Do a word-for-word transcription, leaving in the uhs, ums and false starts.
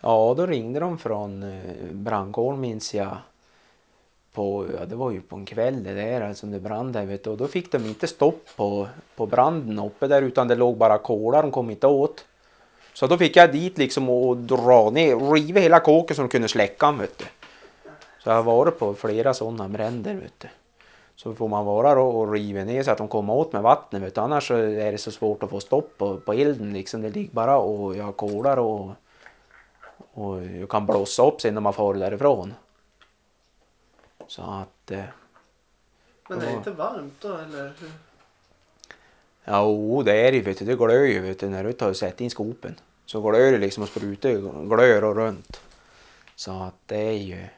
Ja, då ringde de från eh, brandkåren minns jag. På, ja, det var ju på en kväll det där som det brann där vet du. Och då fick de inte stopp på, på branden uppe där utan det låg bara kolar, de kom inte åt. Så då fick jag dit liksom och dra ner, riva hela kåken så de kunde släcka den vet du. Så jag har varit på flera sådana bränder vet du. Så får man vara då och riva ner så att de kommer åt med vattnet vet du. Annars så är det så svårt att få stopp på, på elden liksom. Det ligger bara och jag kolar och, och jag kan blåsa upp sen när man får därifrån. Så att... Eh, Men det är inte varmt då eller? ja, o, det är det vet du. Det glöder ju vet du när du tar och sätter in skopen. Så glöder det liksom och sprutar glöder och runt. Så att det är ju...